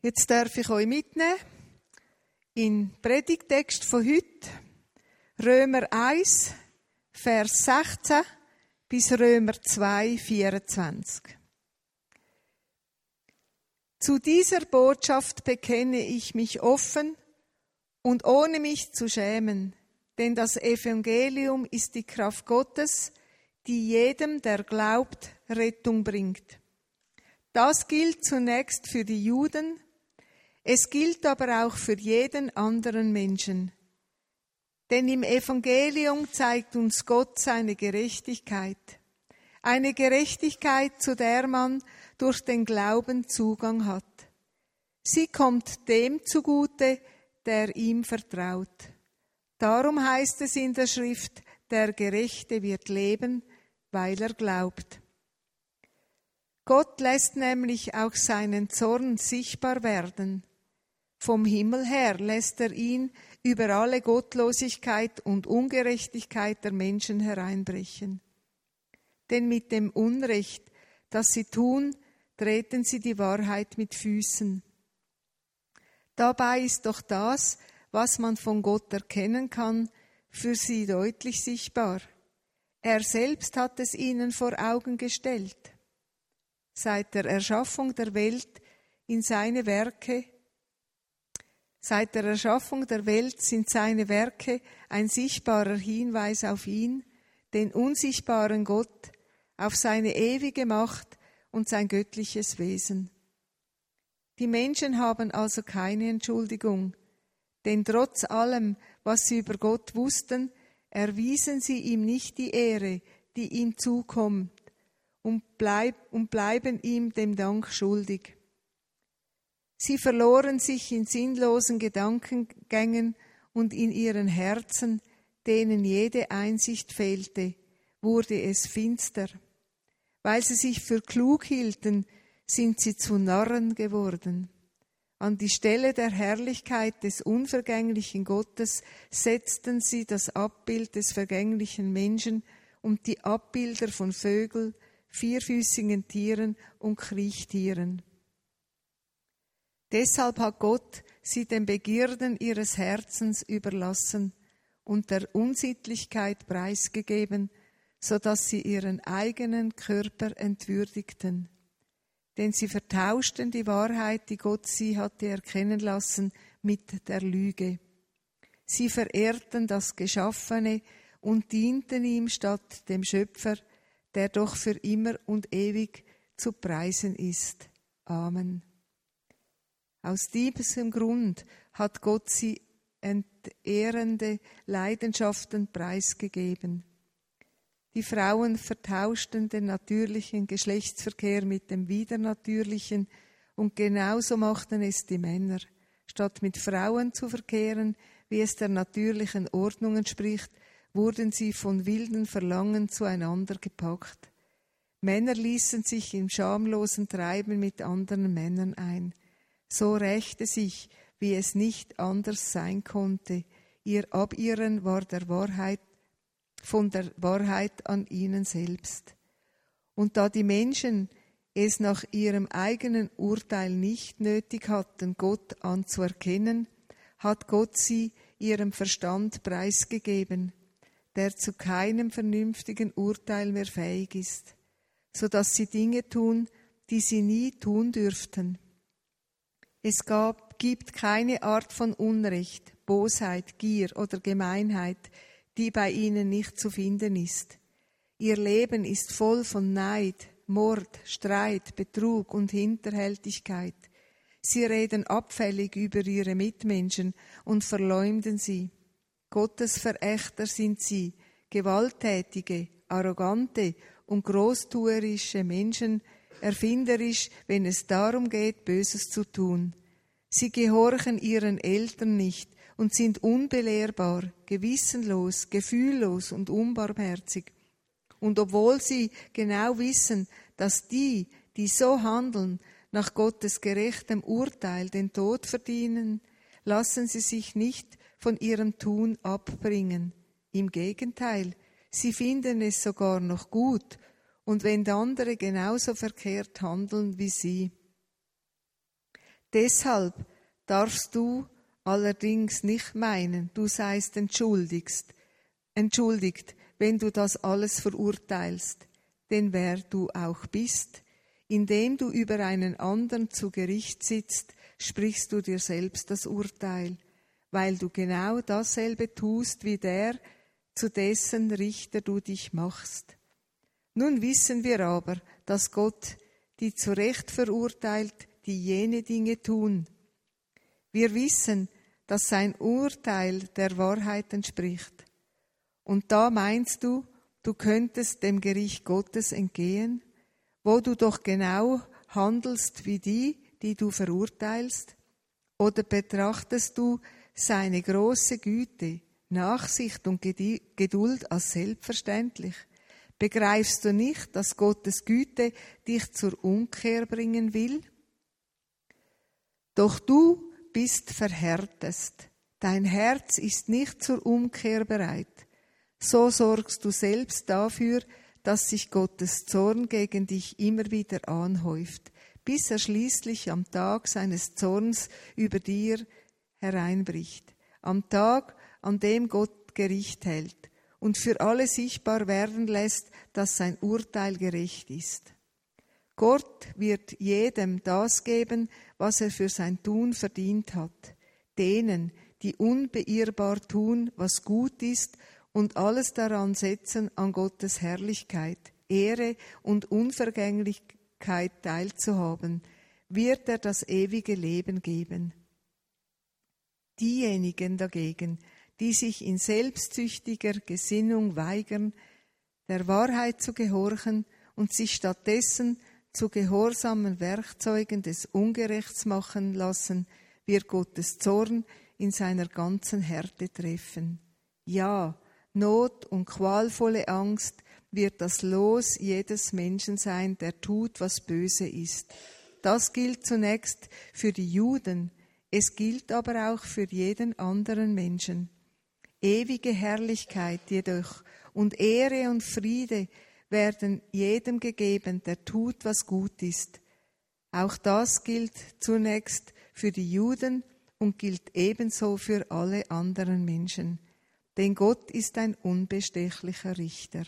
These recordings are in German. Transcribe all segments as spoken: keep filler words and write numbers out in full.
Jetzt darf ich euch mitnehmen in den Predigtext von heute, Römer eins, Vers sechzehn bis Römer zwei, vierundzwanzig. Zu dieser Botschaft bekenne ich mich offen und ohne mich zu schämen, denn das Evangelium ist die Kraft Gottes, die jedem, der glaubt, Rettung bringt. Das gilt zunächst für die Juden, es gilt aber auch für jeden anderen Menschen. Denn im Evangelium zeigt uns Gott seine Gerechtigkeit. Eine Gerechtigkeit, zu der man durch den Glauben Zugang hat. Sie kommt dem zugute, der ihm vertraut. Darum heißt es in der Schrift, der Gerechte wird leben, weil er glaubt. Gott lässt nämlich auch seinen Zorn sichtbar werden. Vom Himmel her lässt er ihn über alle Gottlosigkeit und Ungerechtigkeit der Menschen hereinbrechen. Denn mit dem Unrecht, das sie tun, treten sie die Wahrheit mit Füßen. Dabei ist doch das, was man von Gott erkennen kann, für sie deutlich sichtbar. Er selbst hat es ihnen vor Augen gestellt. Seit der Erschaffung der Welt in seine Werke Seit der Erschaffung der Welt sind seine Werke ein sichtbarer Hinweis auf ihn, den unsichtbaren Gott, auf seine ewige Macht und sein göttliches Wesen. Die Menschen haben also keine Entschuldigung, denn trotz allem, was sie über Gott wussten, erwiesen sie ihm nicht die Ehre, die ihm zukommt, und, bleib, und bleiben ihm dem Dank schuldig. Sie verloren sich in sinnlosen Gedankengängen und in ihren Herzen, denen jede Einsicht fehlte, wurde es finster. Weil sie sich für klug hielten, sind sie zu Narren geworden. An die Stelle der Herrlichkeit des unvergänglichen Gottes setzten sie das Abbild des vergänglichen Menschen und die Abbilder von Vögeln, vierfüßigen Tieren und Kriechtieren. Deshalb hat Gott sie den Begierden ihres Herzens überlassen und der Unsittlichkeit preisgegeben, sodass sie ihren eigenen Körper entwürdigten. Denn sie vertauschten die Wahrheit, die Gott sie hatte erkennen lassen, mit der Lüge. Sie verehrten das Geschaffene und dienten ihm statt dem Schöpfer, der doch für immer und ewig zu preisen ist. Amen. Aus diesem Grund hat Gott sie entehrende Leidenschaften preisgegeben. Die Frauen vertauschten den natürlichen Geschlechtsverkehr mit dem widernatürlichen und genauso machten es die Männer. Statt mit Frauen zu verkehren, wie es der natürlichen Ordnung entspricht, wurden sie von wilden Verlangen zueinander gepackt. Männer ließen sich im schamlosen Treiben mit anderen Männern ein. So rächte sich, wie es nicht anders sein konnte. Ihr Abirren war der Wahrheit, von der Wahrheit an ihnen selbst. Und da die Menschen es nach ihrem eigenen Urteil nicht nötig hatten, Gott anzuerkennen, hat Gott sie ihrem Verstand preisgegeben, der zu keinem vernünftigen Urteil mehr fähig ist, so dass sie Dinge tun, die sie nie tun dürften. Es gab, gibt keine Art von Unrecht, Bosheit, Gier oder Gemeinheit, die bei ihnen nicht zu finden ist. Ihr Leben ist voll von Neid, Mord, Streit, Betrug und Hinterhältigkeit. Sie reden abfällig über ihre Mitmenschen und verleumden sie. Gottes Verächter sind sie, gewalttätige, arrogante und großtuerische Menschen, erfinderisch, wenn es darum geht, Böses zu tun. Sie gehorchen ihren Eltern nicht und sind unbelehrbar, gewissenlos, gefühllos und unbarmherzig. Und obwohl sie genau wissen, dass die, die so handeln, nach Gottes gerechtem Urteil den Tod verdienen, lassen sie sich nicht von ihrem Tun abbringen. Im Gegenteil, sie finden es sogar noch gut, und wenn andere genauso verkehrt handeln wie sie. Deshalb darfst du allerdings nicht meinen, du seist entschuldigst, entschuldigt, wenn du das alles verurteilst. Denn wer du auch bist, indem du über einen anderen zu Gericht sitzt, sprichst du dir selbst das Urteil, weil du genau dasselbe tust wie der, zu dessen Richter du dich machst. Nun wissen wir aber, dass Gott die zu Recht verurteilt, die jene Dinge tun. Wir wissen, dass sein Urteil der Wahrheit entspricht. Und da meinst du, du könntest dem Gericht Gottes entgehen, wo du doch genau handelst wie die, die du verurteilst? Oder betrachtest du seine große Güte, Nachsicht und Geduld als selbstverständlich? Begreifst du nicht, dass Gottes Güte dich zur Umkehr bringen will? Doch du bist verhärtest. Dein Herz ist nicht zur Umkehr bereit. So sorgst du selbst dafür, dass sich Gottes Zorn gegen dich immer wieder anhäuft, bis er schließlich am Tag seines Zorns über dir hereinbricht, am Tag, an dem Gott Gericht hält und für alle sichtbar werden lässt, dass sein Urteil gerecht ist. Gott wird jedem das geben, was er für sein Tun verdient hat, denen, die unbeirrbar tun, was gut ist und alles daran setzen, an Gottes Herrlichkeit, Ehre und Unvergänglichkeit teilzuhaben, wird er das ewige Leben geben. Diejenigen dagegen, die sich in selbstsüchtiger Gesinnung weigern, der Wahrheit zu gehorchen und sich stattdessen zu gehorsamen Werkzeugen des Ungerechts machen lassen, wird Gottes Zorn in seiner ganzen Härte treffen. Ja, Not und qualvolle Angst wird das Los jedes Menschen sein, der tut, was böse ist. Das gilt zunächst für die Juden, es gilt aber auch für jeden anderen Menschen. Ewige Herrlichkeit jedoch und Ehre und Friede werden jedem gegeben, der tut, was gut ist. Auch das gilt zunächst für die Juden und gilt ebenso für alle anderen Menschen. Denn Gott ist ein unbestechlicher Richter.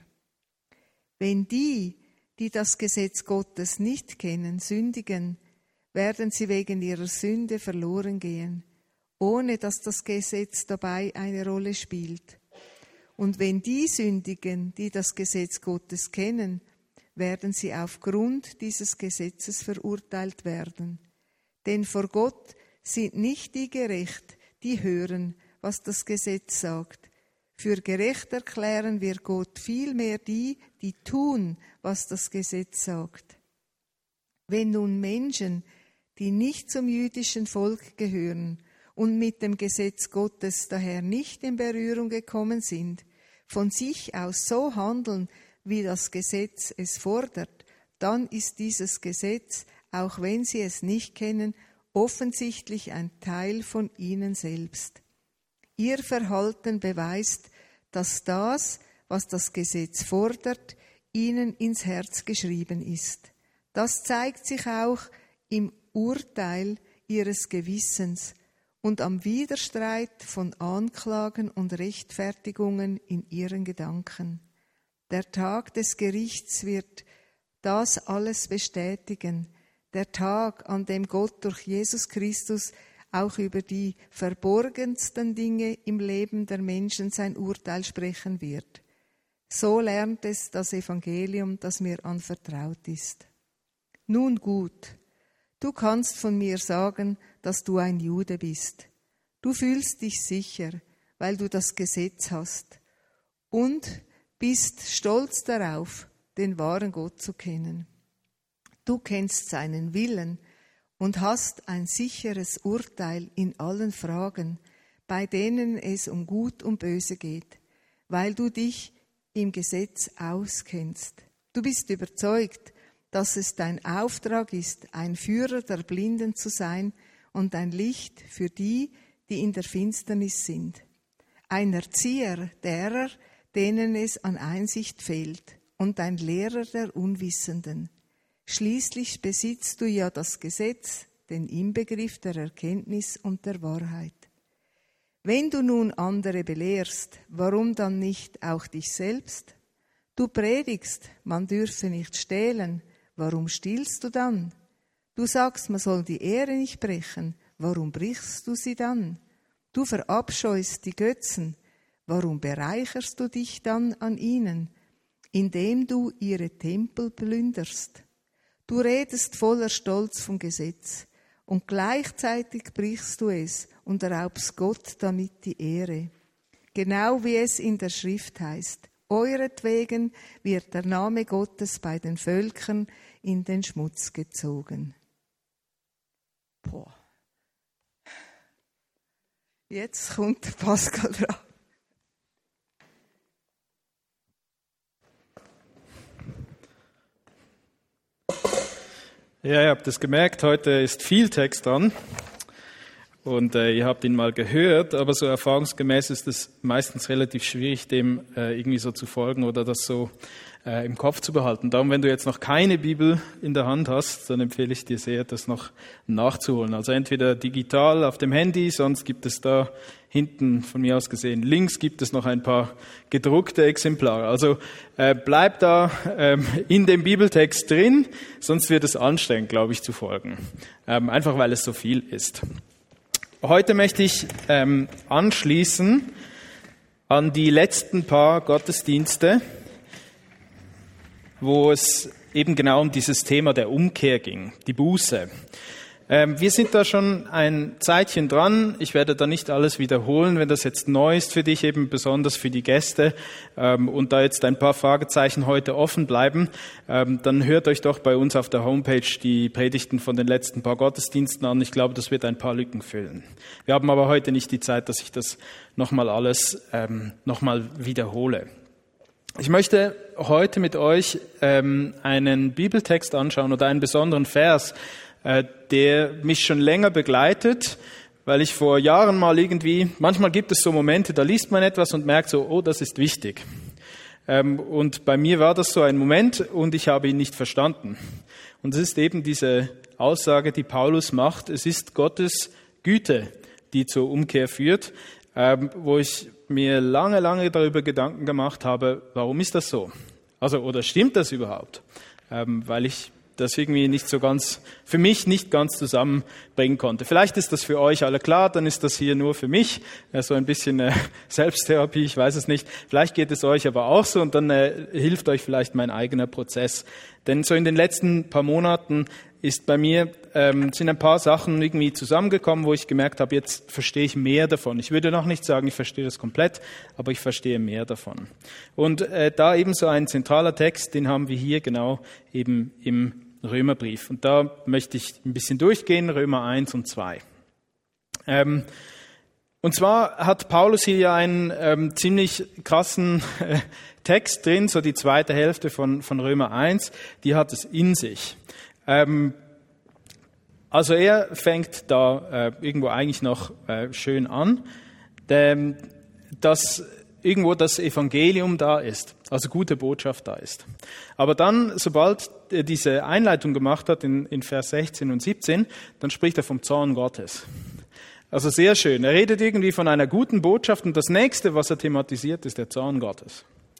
Wenn die, die das Gesetz Gottes nicht kennen, sündigen, werden sie wegen ihrer Sünde verloren gehen, ohne dass das Gesetz dabei eine Rolle spielt. Und wenn die sündigen, die das Gesetz Gottes kennen, werden sie aufgrund dieses Gesetzes verurteilt werden. Denn vor Gott sind nicht die gerecht, die hören, was das Gesetz sagt. Für gerecht erklären wir Gott vielmehr die, die tun, was das Gesetz sagt. Wenn nun Menschen, die nicht zum jüdischen Volk gehören und mit dem Gesetz Gottes daher nicht in Berührung gekommen sind, von sich aus so handeln, wie das Gesetz es fordert, dann ist dieses Gesetz, auch wenn sie es nicht kennen, offensichtlich ein Teil von ihnen selbst. Ihr Verhalten beweist, dass das, was das Gesetz fordert, ihnen ins Herz geschrieben ist. Das zeigt sich auch im Urteil ihres Gewissens und am Widerstreit von Anklagen und Rechtfertigungen in ihren Gedanken. Der Tag des Gerichts wird das alles bestätigen, der Tag, an dem Gott durch Jesus Christus auch über die verborgensten Dinge im Leben der Menschen sein Urteil sprechen wird. So lernt es das Evangelium, das mir anvertraut ist. Nun gut, du kannst von mir sagen, dass du ein Jude bist. Du fühlst dich sicher, weil du das Gesetz hast und bist stolz darauf, den wahren Gott zu kennen. Du kennst seinen Willen und hast ein sicheres Urteil in allen Fragen, bei denen es um Gut und Böse geht, weil du dich im Gesetz auskennst. Du bist überzeugt, dass es dein Auftrag ist, ein Führer der Blinden zu sein und ein Licht für die, die in der Finsternis sind. Ein Erzieher derer, denen es an Einsicht fehlt, und ein Lehrer der Unwissenden. Schließlich besitzt du ja das Gesetz, den Inbegriff der Erkenntnis und der Wahrheit. Wenn du nun andere belehrst, warum dann nicht auch dich selbst? Du predigst, man dürfe nicht stehlen, warum stiehlst du dann? Du sagst, man soll die Ehre nicht brechen, warum brichst du sie dann? Du verabscheust die Götzen, warum bereicherst du dich dann an ihnen, indem du ihre Tempel plünderst? Du redest voller Stolz vom Gesetz, und gleichzeitig brichst du es und raubst Gott damit die Ehre. Genau wie es in der Schrift heißt, euretwegen wird der Name Gottes bei den Völkern in den Schmutz gezogen. Boah. Jetzt kommt Pascal dran. Ja, ihr habt es gemerkt, heute ist viel Text dran und äh, ihr habt ihn mal gehört, aber so erfahrungsgemäß ist es meistens relativ schwierig, dem äh, irgendwie so zu folgen oder das so äh, im Kopf zu behalten. Darum, wenn du jetzt noch keine Bibel in der Hand hast, dann empfehle ich dir sehr, das noch nachzuholen. Also entweder digital auf dem Handy, sonst gibt es da hinten von mir aus gesehen links gibt es noch ein paar gedruckte Exemplare. Also äh, bleib da ähm, in dem Bibeltext drin, sonst wird es anstrengend, glaube ich, zu folgen. Ähm, einfach weil es so viel ist. Heute möchte ich ähm, anschließen an die letzten paar Gottesdienste, wo es eben genau um dieses Thema der Umkehr ging, die Buße. Ähm, wir sind da schon ein Zeitchen dran. Ich werde da nicht alles wiederholen, wenn das jetzt neu ist für dich, eben besonders für die Gäste, ähm, und da jetzt ein paar Fragezeichen heute offen bleiben, ähm, dann hört euch doch bei uns auf der Homepage die Predigten von den letzten paar Gottesdiensten an. Ich glaube, das wird ein paar Lücken füllen. Wir haben aber heute nicht die Zeit, dass ich das nochmal alles ähm, nochmal wiederhole. Ich möchte heute mit euch ähm, einen Bibeltext anschauen oder einen besonderen Vers, der mich schon länger begleitet, weil ich vor Jahren mal irgendwie, manchmal gibt es so Momente, da liest man etwas und merkt so, oh, das ist wichtig. Und bei mir war das so ein Moment und ich habe ihn nicht verstanden. Und es ist eben diese Aussage, die Paulus macht, es ist Gottes Güte, die zur Umkehr führt, wo ich mir lange, lange darüber Gedanken gemacht habe, warum ist das so? Also, oder stimmt das überhaupt? Weil ich das irgendwie nicht so ganz, für mich nicht ganz zusammenbringen konnte. Vielleicht ist das für euch alle klar, dann ist das hier nur für mich, äh, so ein bisschen äh, Selbsttherapie, ich weiß es nicht. Vielleicht geht es euch aber auch so und dann äh, hilft euch vielleicht mein eigener Prozess. Denn so in den letzten paar Monaten ist bei mir, ähm, sind ein paar Sachen irgendwie zusammengekommen, wo ich gemerkt habe, jetzt verstehe ich mehr davon. Ich würde noch nicht sagen, ich verstehe das komplett, aber ich verstehe mehr davon. Und äh, da eben so ein zentraler Text, den haben wir hier genau eben im Römerbrief. Und da möchte ich ein bisschen durchgehen, Römer eins und zwei. Ähm, und zwar hat Paulus hier ja einen ähm, ziemlich krassen äh, Text drin, so die zweite Hälfte von, von Römer eins, die hat es in sich. Ähm, also er fängt da äh, irgendwo eigentlich noch äh, schön an, denn, dass irgendwo das Evangelium da ist, also gute Botschaft da ist. Aber dann, sobald er diese Einleitung gemacht hat in, in Vers sechzehn und siebzehn, dann spricht er vom Zorn Gottes. Also sehr schön. Er redet irgendwie von einer guten Botschaft und das nächste, was er thematisiert, ist der Zorn Gottes.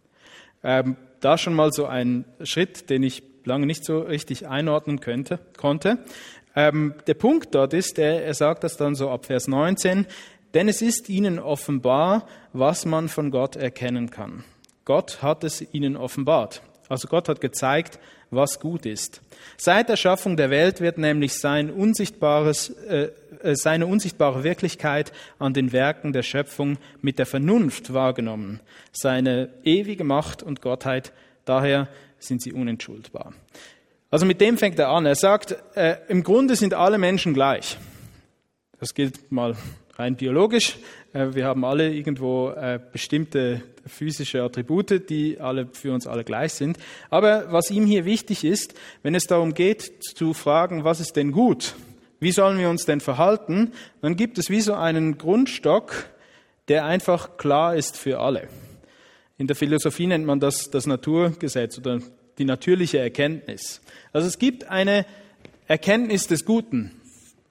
Ähm, da schon mal so ein Schritt, den ich lange nicht so richtig einordnen könnte, konnte. Ähm, der Punkt dort ist, er, er sagt das dann so ab Vers neunzehn, denn es ist ihnen offenbar, was man von Gott erkennen kann. Gott hat es ihnen offenbart. Also Gott hat gezeigt, was gut ist. Seit der Schaffung der Welt wird nämlich sein unsichtbares, äh, seine unsichtbare Wirklichkeit an den Werken der Schöpfung mit der Vernunft wahrgenommen. Seine ewige Macht und Gottheit, daher sind sie unentschuldbar. Also mit dem fängt er an. Er sagt, äh, im Grunde sind alle Menschen gleich. Das gilt mal rein biologisch. Wir haben alle irgendwo bestimmte physische Attribute, die alle für uns alle gleich sind. Aber was ihm hier wichtig ist, wenn es darum geht zu fragen, was ist denn gut? Wie sollen wir uns denn verhalten? Dann gibt es wie so einen Grundstock, der einfach klar ist für alle. In der Philosophie nennt man das das Naturgesetz oder die natürliche Erkenntnis. Also es gibt eine Erkenntnis des Guten.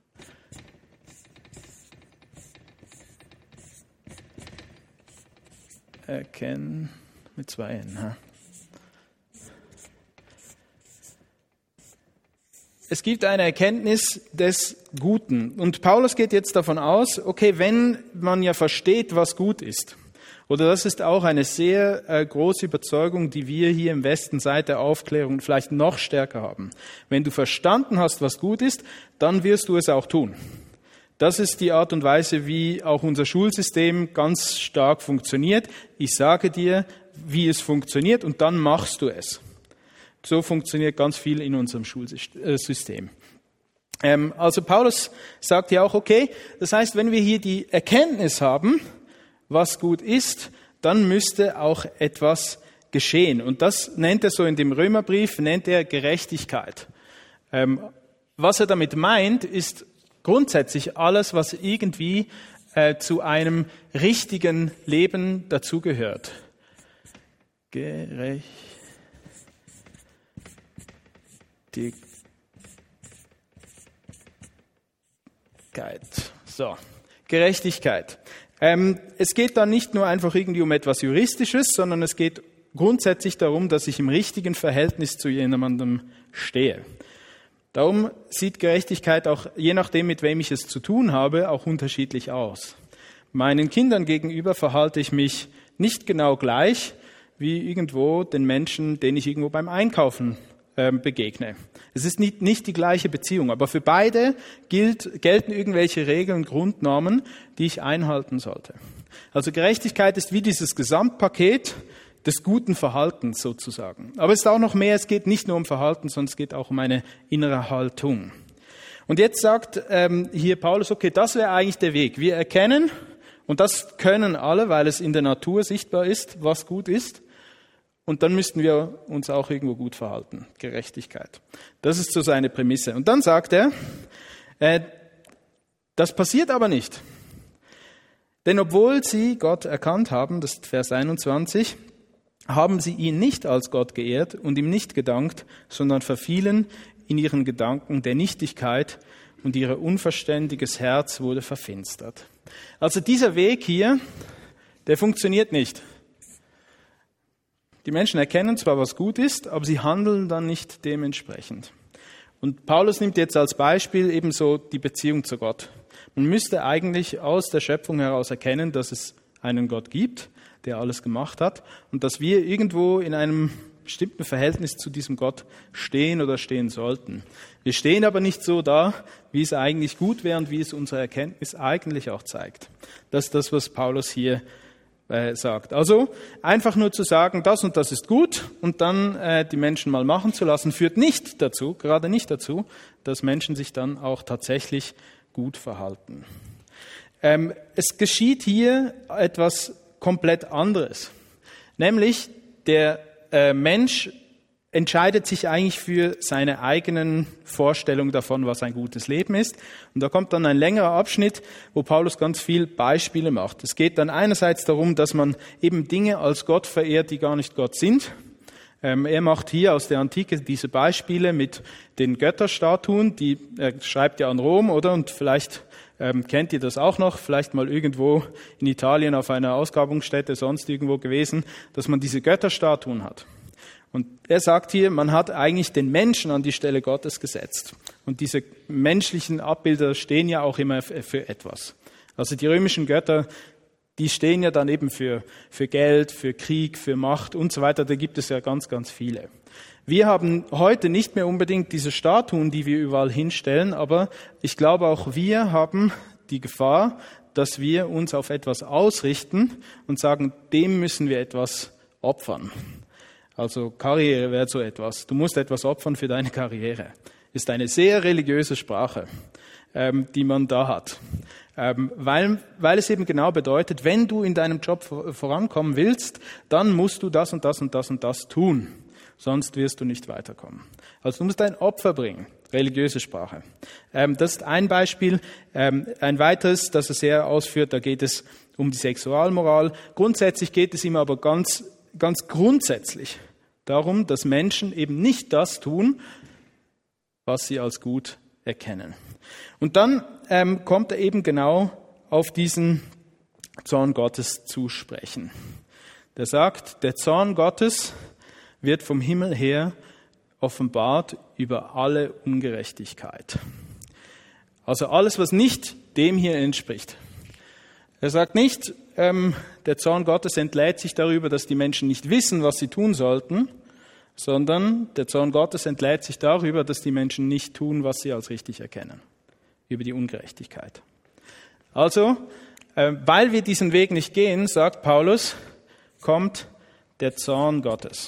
erkennen, mit zwei N. Ha? Es gibt eine Erkenntnis des Guten. Und Paulus geht jetzt davon aus, okay, wenn man ja versteht, was gut ist, oder das ist auch eine sehr äh, große Überzeugung, die wir hier im Westen seit der Aufklärung vielleicht noch stärker haben. Wenn du verstanden hast, was gut ist, dann wirst du es auch tun. Das ist die Art und Weise, wie auch unser Schulsystem ganz stark funktioniert. Ich sage dir, wie es funktioniert, und dann machst du es. So funktioniert ganz viel in unserem Schulsystem. Ähm, also Paulus sagt ja auch, okay, das heißt, wenn wir hier die Erkenntnis haben, was gut ist, dann müsste auch etwas geschehen. Und das nennt er so in dem Römerbrief, nennt er Gerechtigkeit. Ähm, was er damit meint, ist grundsätzlich alles, was irgendwie äh, zu einem richtigen Leben dazugehört. Gerechtigkeit. So, Gerechtigkeit. Ähm, es geht da nicht nur einfach irgendwie um etwas Juristisches, sondern es geht grundsätzlich darum, dass ich im richtigen Verhältnis zu jemandem stehe. Darum sieht Gerechtigkeit auch, je nachdem, mit wem ich es zu tun habe, auch unterschiedlich aus. Meinen Kindern gegenüber verhalte ich mich nicht genau gleich wie irgendwo den Menschen, denen ich irgendwo beim Einkaufen äh, begegne. Es ist nicht, nicht die gleiche Beziehung, aber für beide gilt, gelten irgendwelche Regeln, Grundnormen, die ich einhalten sollte. Also Gerechtigkeit ist wie dieses Gesamtpaket des guten Verhaltens sozusagen. Aber es ist auch noch mehr, es geht nicht nur um Verhalten, sondern es geht auch um eine innere Haltung. Und jetzt sagt ähm, hier Paulus, okay, das wäre eigentlich der Weg. Wir erkennen, und das können alle, weil es in der Natur sichtbar ist, was gut ist. Und dann müssten wir uns auch irgendwo gut verhalten. Gerechtigkeit. Das ist so seine Prämisse. Und dann sagt er, äh, das passiert aber nicht. Denn obwohl sie Gott erkannt haben, das ist Vers einundzwanzig, haben sie ihn nicht als Gott geehrt und ihm nicht gedankt, sondern verfielen in ihren Gedanken der Nichtigkeit und ihr unverständiges Herz wurde verfinstert. Also dieser Weg hier, der funktioniert nicht. Die Menschen erkennen zwar, was gut ist, aber sie handeln dann nicht dementsprechend. Und Paulus nimmt jetzt als Beispiel ebenso die Beziehung zu Gott. Man müsste eigentlich aus der Schöpfung heraus erkennen, dass es einen Gott gibt, der alles gemacht hat, und dass wir irgendwo in einem bestimmten Verhältnis zu diesem Gott stehen oder stehen sollten. Wir stehen aber nicht so da, wie es eigentlich gut wäre und wie es unsere Erkenntnis eigentlich auch zeigt. Das ist das, was Paulus hier äh, sagt. Also einfach nur zu sagen, das und das ist gut und dann äh, die Menschen mal machen zu lassen, führt nicht dazu, gerade nicht dazu, dass Menschen sich dann auch tatsächlich gut verhalten. Ähm, es geschieht hier etwas komplett anderes. Nämlich der äh, Mensch entscheidet sich eigentlich für seine eigenen Vorstellungen davon, was ein gutes Leben ist. Und da kommt dann ein längerer Abschnitt, wo Paulus ganz viel Beispiele macht. Es geht dann einerseits darum, dass man eben Dinge als Gott verehrt, die gar nicht Gott sind. Ähm, er macht hier aus der Antike diese Beispiele mit den Götterstatuen, die er schreibt ja an Rom, oder? Und vielleicht Ähm, kennt ihr das auch noch? Vielleicht mal irgendwo in Italien auf einer Ausgrabungsstätte, sonst irgendwo gewesen, dass man diese Götterstatuen hat. Und er sagt hier, man hat eigentlich den Menschen an die Stelle Gottes gesetzt. Und diese menschlichen Abbilder stehen ja auch immer für etwas. Also die römischen Götter, die stehen ja dann eben für, für Geld, für Krieg, für Macht und so weiter. Da gibt es ja ganz, ganz viele. Wir haben heute nicht mehr unbedingt diese Statuen, die wir überall hinstellen, aber ich glaube auch wir haben die Gefahr, dass wir uns auf etwas ausrichten und sagen, dem müssen wir etwas opfern. Also Karriere wäre so etwas. Du musst etwas opfern für deine Karriere. Ist eine sehr religiöse Sprache, ähm, die man da hat. Ähm, weil, weil es eben genau bedeutet, wenn du in deinem Job vorankommen willst, dann musst du das und das und das und das tun. Sonst wirst du nicht weiterkommen. Also du musst ein Opfer bringen, religiöse Sprache. Ähm, das ist ein Beispiel. Ähm, ein weiteres, das er sehr ausführt, da geht es um die Sexualmoral. Grundsätzlich geht es ihm aber ganz, ganz grundsätzlich darum, dass Menschen eben nicht das tun, was sie als gut erkennen. Und dann ähm, kommt er eben genau auf diesen Zorn Gottes zu sprechen. Der sagt, der Zorn Gottes wird vom Himmel her offenbart über alle Ungerechtigkeit. Also alles, was nicht dem hier entspricht. Er sagt nicht, ähm, der Zorn Gottes entlädt sich darüber, dass die Menschen nicht wissen, was sie tun sollten, sondern der Zorn Gottes entlädt sich darüber, dass die Menschen nicht tun, was sie als richtig erkennen, über die Ungerechtigkeit. Also, äh, weil wir diesen Weg nicht gehen, sagt Paulus, kommt der Zorn Gottes.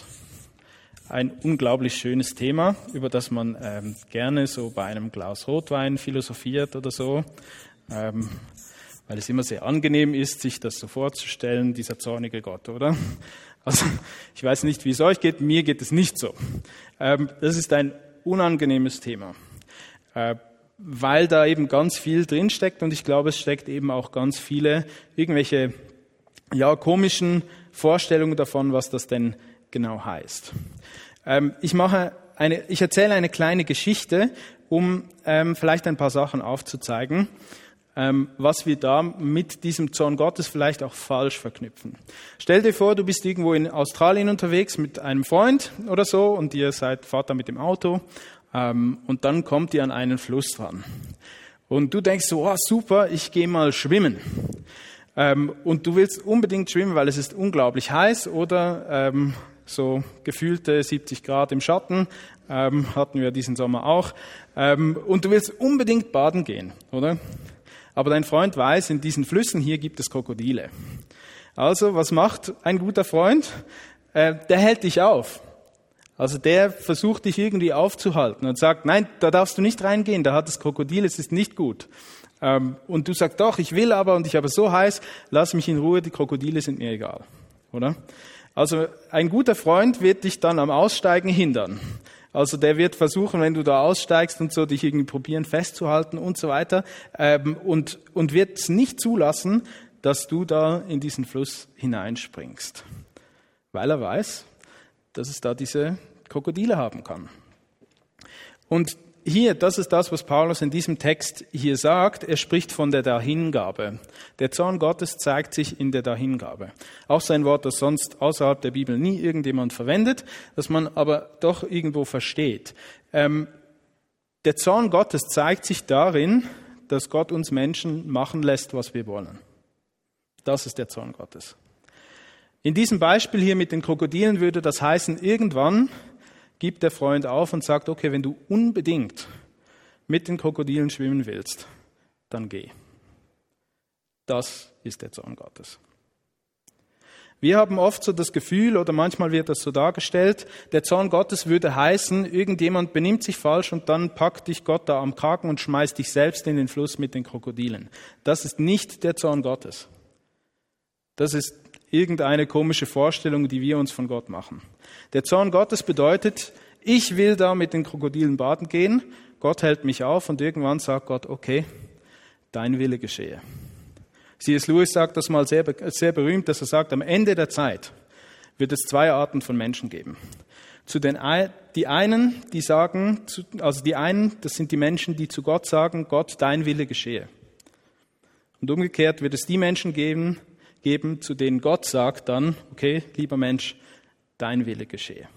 Ein unglaublich schönes Thema, über das man ähm, gerne so bei einem Glas Rotwein philosophiert oder so, ähm, weil es immer sehr angenehm ist, sich das so vorzustellen, dieser zornige Gott, oder? Also ich weiß nicht, wie es euch geht, mir geht es nicht so. Ähm, das ist ein unangenehmes Thema, äh, weil da eben ganz viel drinsteckt und ich glaube, es steckt eben auch ganz viele irgendwelche ja, komischen Vorstellungen davon, was das denn genau heißt. Ähm, ich mache eine, ich erzähle eine kleine Geschichte, um ähm, vielleicht ein paar Sachen aufzuzeigen, ähm, was wir da mit diesem Zorn Gottes vielleicht auch falsch verknüpfen. Stell dir vor, du bist irgendwo in Australien unterwegs mit einem Freund oder so und ihr seid, fahrt da mit dem Auto ähm, und dann kommt ihr an einen Fluss dran. Und du denkst so, oh, super, ich gehe mal schwimmen. Ähm, und du willst unbedingt schwimmen, weil es ist unglaublich heiß oder ähm, so gefühlte siebzig Grad im Schatten, ähm, hatten wir diesen Sommer auch. Ähm, und du willst unbedingt baden gehen, oder? Aber dein Freund weiß, in diesen Flüssen hier gibt es Krokodile. Also, was macht ein guter Freund? Äh, der hält dich auf. Also der versucht dich irgendwie aufzuhalten und sagt, nein, da darfst du nicht reingehen, da hat es Krokodile, es ist nicht gut. Ähm, und du sagst, doch, ich will aber und ich habe so heiß, lass mich in Ruhe, die Krokodile sind mir egal, oder? Also ein guter Freund wird dich dann am Aussteigen hindern. Also der wird versuchen, wenn du da aussteigst und so, dich irgendwie probieren festzuhalten und so weiter, ähm, und, und wird es nicht zulassen, dass du da in diesen Fluss hineinspringst. Weil er weiß, dass es da diese Krokodile haben kann. Und hier, das ist das, was Paulus in diesem Text hier sagt. Er spricht von der Dahingabe. Der Zorn Gottes zeigt sich in der Dahingabe. Auch so ein Wort, das sonst außerhalb der Bibel nie irgendjemand verwendet, das man aber doch irgendwo versteht. Ähm, der Zorn Gottes zeigt sich darin, dass Gott uns Menschen machen lässt, was wir wollen. Das ist der Zorn Gottes. In diesem Beispiel hier mit den Krokodilen würde das heißen, irgendwann gibt der Freund auf und sagt, okay, wenn du unbedingt mit den Krokodilen schwimmen willst, dann geh. Das ist der Zorn Gottes. Wir haben oft so das Gefühl, oder manchmal wird das so dargestellt, der Zorn Gottes würde heißen, irgendjemand benimmt sich falsch und dann packt dich Gott da am Kragen und schmeißt dich selbst in den Fluss mit den Krokodilen. Das ist nicht der Zorn Gottes. Das ist irgendeine komische Vorstellung, die wir uns von Gott machen. Der Zorn Gottes bedeutet, ich will da mit den Krokodilen baden gehen, Gott hält mich auf und irgendwann sagt Gott, okay, dein Wille geschehe. C S Lewis sagt das mal sehr, sehr berühmt, dass er sagt, am Ende der Zeit wird es zwei Arten von Menschen geben. Zu den die einen, die sagen, also die einen, das sind die Menschen, die zu Gott sagen, Gott, dein Wille geschehe. Und umgekehrt wird es die Menschen geben, geben, zu denen Gott sagt dann, okay, lieber Mensch, dein Wille geschehe.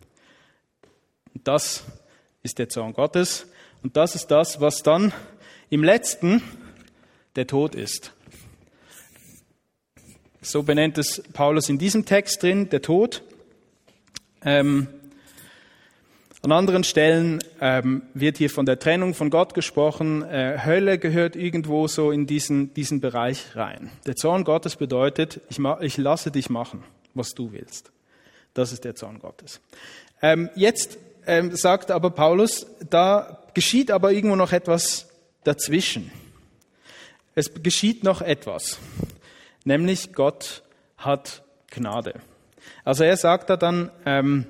Und das ist der Zorn Gottes und das ist das, was dann im Letzten der Tod ist. So benennt es Paulus in diesem Text drin, der Tod. Ähm, an anderen Stellen ähm, wird hier von der Trennung von Gott gesprochen. Äh, Hölle gehört irgendwo so in diesen, diesen Bereich rein. Der Zorn Gottes bedeutet, ich, ma- ich lasse dich machen, was du willst. Das ist der Zorn Gottes. Ähm, jetzt ähm, sagt aber Paulus, da geschieht aber irgendwo noch etwas dazwischen. Es geschieht noch etwas. Nämlich Gott hat Gnade. Also er sagt da dann, ähm,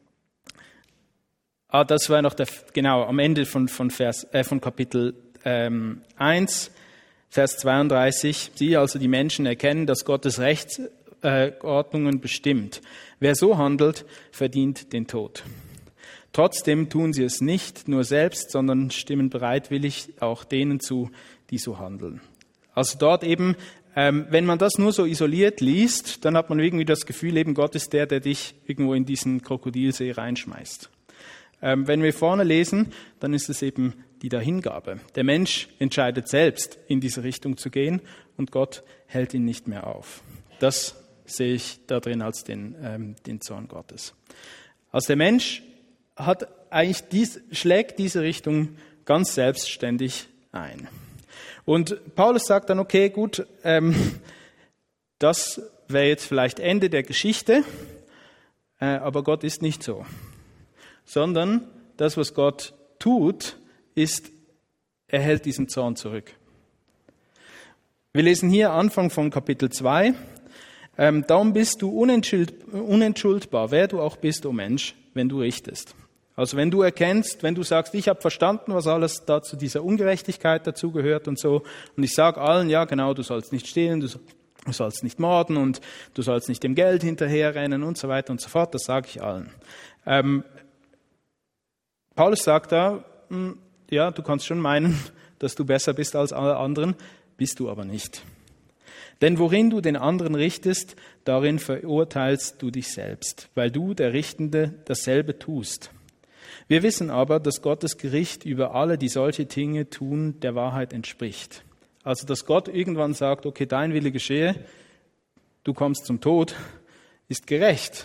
ah, das war noch der, genau, am Ende von, von, Vers, äh, von Kapitel ähm, eins, Vers zweiunddreißig. Sie, also die Menschen, erkennen, dass Gottes Rechtsordnungen äh, bestimmt. Wer so handelt, verdient den Tod. Trotzdem tun sie es nicht nur selbst, sondern stimmen bereitwillig auch denen zu, die so handeln. Also dort eben Ähm, wenn man das nur so isoliert liest, dann hat man irgendwie das Gefühl, eben Gott ist der, der dich irgendwo in diesen Krokodilsee reinschmeißt. Ähm, wenn wir vorne lesen, dann ist es eben die Dahingabe. Der Mensch entscheidet selbst, in diese Richtung zu gehen und Gott hält ihn nicht mehr auf. Das sehe ich da drin als den, ähm, den Zorn Gottes. Also der Mensch hat eigentlich dies, schlägt diese Richtung ganz selbstständig ein. Und Paulus sagt dann, okay, gut, ähm, das wäre jetzt vielleicht Ende der Geschichte, äh, aber Gott ist nicht so. Sondern das, was Gott tut, ist, er hält diesen Zorn zurück. Wir lesen hier Anfang von Kapitel zwei. Ähm, darum bist du unentschuldbar, wer du auch bist, o Mensch, wenn du richtest. Also wenn du erkennst, wenn du sagst, ich habe verstanden, was alles da zu dieser Ungerechtigkeit dazugehört und so, und ich sage allen, ja genau, du sollst nicht stehlen, du sollst nicht morden und du sollst nicht dem Geld hinterherrennen und so weiter und so fort, das sage ich allen. Ähm, Paulus sagt da, ja, du kannst schon meinen, dass du besser bist als alle anderen, bist du aber nicht. Denn worin du den anderen richtest, darin verurteilst du dich selbst, weil du, der Richtende, dasselbe tust. Wir wissen aber, dass Gottes Gericht über alle, die solche Dinge tun, der Wahrheit entspricht. Also, dass Gott irgendwann sagt, okay, dein Wille geschehe, du kommst zum Tod, ist gerecht.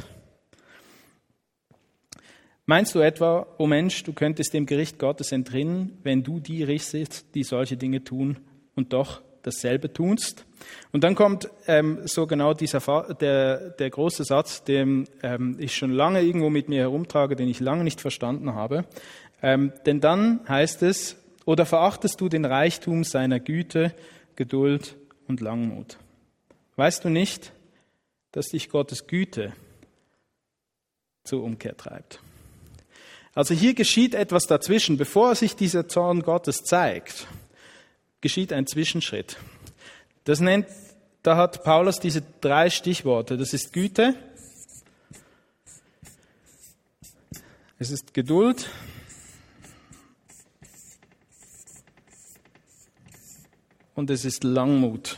Meinst du etwa, o Mensch, du könntest dem Gericht Gottes entrinnen, wenn du die richtest, die solche Dinge tun und doch dasselbe tunst? Und dann kommt ähm, so genau dieser der, der große Satz, den ähm, ich schon lange irgendwo mit mir herumtrage, den ich lange nicht verstanden habe. Ähm, denn dann heißt es, oder verachtest du den Reichtum seiner Güte, Geduld und Langmut? Weißt du nicht, dass dich Gottes Güte zur Umkehr treibt? Also hier geschieht etwas dazwischen. Bevor sich dieser Zorn Gottes zeigt, geschieht ein Zwischenschritt. Das nennt, da hat Paulus diese drei Stichworte. Das ist Güte, es ist Geduld und es ist Langmut.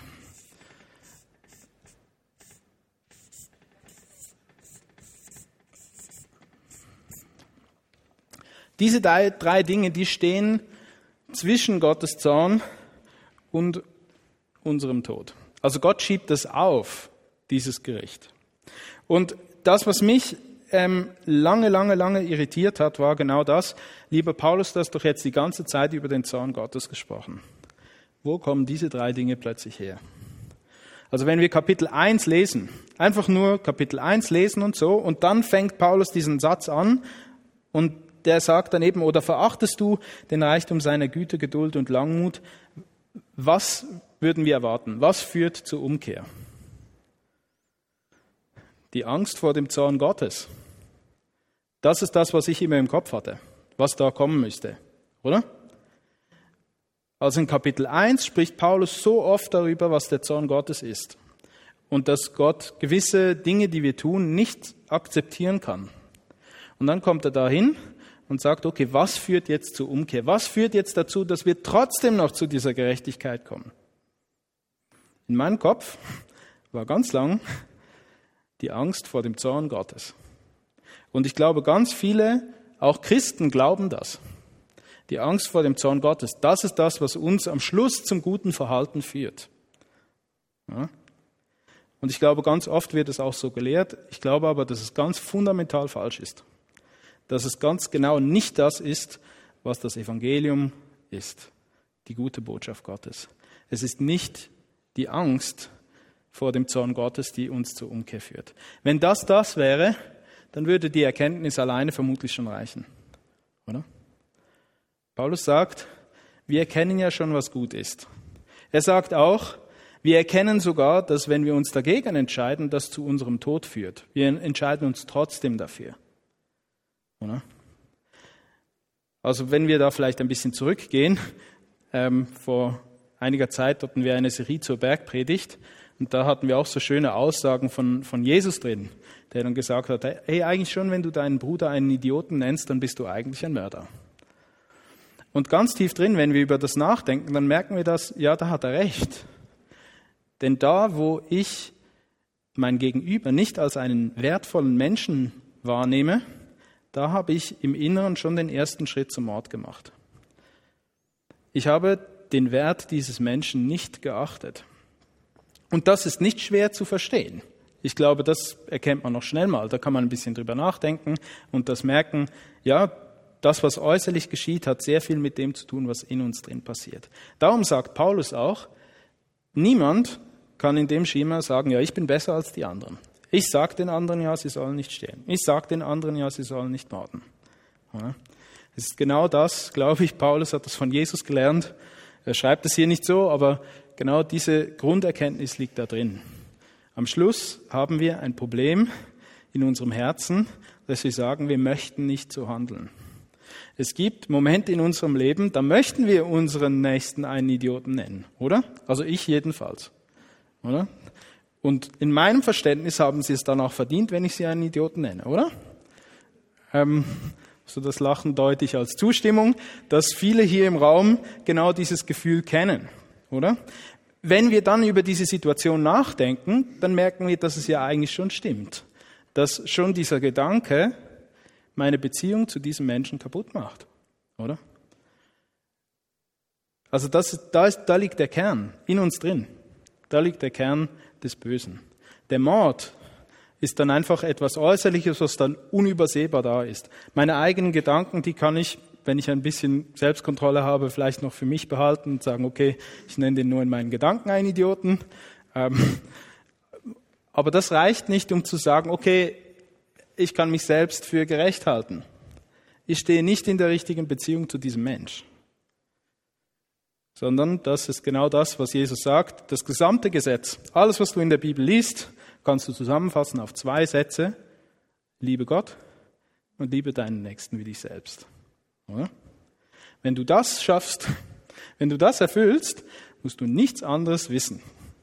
Diese drei, drei Dinge, die stehen zwischen Gottes Zorn und unserem Tod. Also Gott schiebt das auf, dieses Gericht. Und das, was mich ähm, lange, lange, lange irritiert hat, war genau das. Lieber Paulus, du hast doch jetzt die ganze Zeit über den Zorn Gottes gesprochen. Wo kommen diese drei Dinge plötzlich her? Also wenn wir Kapitel eins lesen, einfach nur Kapitel eins lesen und so, und dann fängt Paulus diesen Satz an und der sagt dann eben, oder verachtest du den Reichtum seiner Güte, Geduld und Langmut? Was würden wir erwarten? Was führt zur Umkehr? Die Angst vor dem Zorn Gottes. Das ist das, was ich immer im Kopf hatte, was da kommen müsste, oder? Also in Kapitel eins spricht Paulus so oft darüber, was der Zorn Gottes ist und dass Gott gewisse Dinge, die wir tun, nicht akzeptieren kann. Und dann kommt er dahin und sagt, okay, was führt jetzt zur Umkehr? Was führt jetzt dazu, dass wir trotzdem noch zu dieser Gerechtigkeit kommen? In meinem Kopf war ganz lang die Angst vor dem Zorn Gottes. Und ich glaube, ganz viele, auch Christen, glauben das. Die Angst vor dem Zorn Gottes, das ist das, was uns am Schluss zum guten Verhalten führt. Ja? Und ich glaube, ganz oft wird es auch so gelehrt. Ich glaube aber, dass es ganz fundamental falsch ist. Dass es ganz genau nicht das ist, was das Evangelium ist, die gute Botschaft Gottes. Es ist nicht die Angst vor dem Zorn Gottes, die uns zur Umkehr führt. Wenn das das wäre, dann würde die Erkenntnis alleine vermutlich schon reichen, oder? Paulus sagt, wir erkennen ja schon, was gut ist. Er sagt auch, wir erkennen sogar, dass wenn wir uns dagegen entscheiden, das zu unserem Tod führt. Wir entscheiden uns trotzdem dafür. Oder? Also wenn wir da vielleicht ein bisschen zurückgehen, ähm, vor einiger Zeit hatten wir eine Serie zur Bergpredigt und da hatten wir auch so schöne Aussagen von, von Jesus drin, der dann gesagt hat, hey, eigentlich schon, wenn du deinen Bruder einen Idioten nennst, dann bist du eigentlich ein Mörder. Und ganz tief drin, wenn wir über das nachdenken, dann merken wir das, ja, da hat er recht. Denn da, wo ich mein Gegenüber nicht als einen wertvollen Menschen wahrnehme, da habe ich im Inneren schon den ersten Schritt zum Mord gemacht. Ich habe den Wert dieses Menschen nicht geachtet. Und das ist nicht schwer zu verstehen. Ich glaube, das erkennt man noch schnell mal. Da kann man ein bisschen drüber nachdenken und das merken, ja, das, was äußerlich geschieht, hat sehr viel mit dem zu tun, was in uns drin passiert. Darum sagt Paulus auch, niemand kann in dem Schema sagen, ja, ich bin besser als die anderen. Ich sage den anderen, ja, sie sollen nicht stehlen. Ich sage den anderen, ja, sie sollen nicht morden. Ja. Es ist genau das, glaube ich, Paulus hat das von Jesus gelernt. Er schreibt es hier nicht so, aber genau diese Grunderkenntnis liegt da drin. Am Schluss haben wir ein Problem in unserem Herzen, dass wir sagen, wir möchten nicht so handeln. Es gibt Momente in unserem Leben, da möchten wir unseren Nächsten einen Idioten nennen, oder? Also ich jedenfalls, oder? Und in meinem Verständnis haben sie es dann auch verdient, wenn ich sie einen Idioten nenne, oder? Ähm, so das Lachen deute ich als Zustimmung, dass viele hier im Raum genau dieses Gefühl kennen, oder? Wenn wir dann über diese Situation nachdenken, dann merken wir, dass es ja eigentlich schon stimmt. Dass schon dieser Gedanke meine Beziehung zu diesem Menschen kaputt macht, oder? Also das, da, ist, da liegt der Kern in uns drin. Da liegt der Kern des Bösen. Der Mord ist dann einfach etwas Äußerliches, was dann unübersehbar da ist. Meine eigenen Gedanken, die kann ich, wenn ich ein bisschen Selbstkontrolle habe, vielleicht noch für mich behalten und sagen, okay, ich nenne den nur in meinen Gedanken einen Idioten. Ähm, aber das reicht nicht, um zu sagen, okay, ich kann mich selbst für gerecht halten. Ich stehe nicht in der richtigen Beziehung zu diesem Mensch. Sondern das ist genau das, was Jesus sagt. Das gesamte Gesetz, alles, was du in der Bibel liest, kannst du zusammenfassen auf zwei Sätze. Liebe Gott und liebe deinen Nächsten wie dich selbst. Oder? Wenn du das schaffst, wenn du das erfüllst, musst du nichts anderes wissen.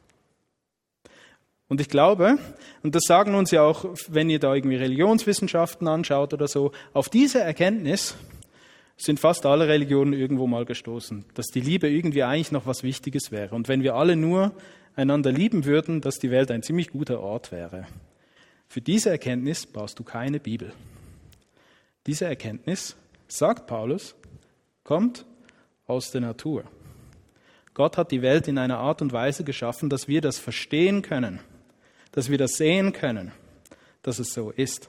Und ich glaube, und das sagen uns ja auch, wenn ihr da irgendwie Religionswissenschaften anschaut oder so, auf diese Erkenntnis sind fast alle Religionen irgendwo mal gestoßen, dass die Liebe irgendwie eigentlich noch was Wichtiges wäre. Und wenn wir alle nur einander lieben würden, dass die Welt ein ziemlich guter Ort wäre. Für diese Erkenntnis brauchst du keine Bibel. Diese Erkenntnis, sagt Paulus, kommt aus der Natur. Gott hat die Welt in einer Art und Weise geschaffen, dass wir das verstehen können, dass wir das sehen können, dass es so ist.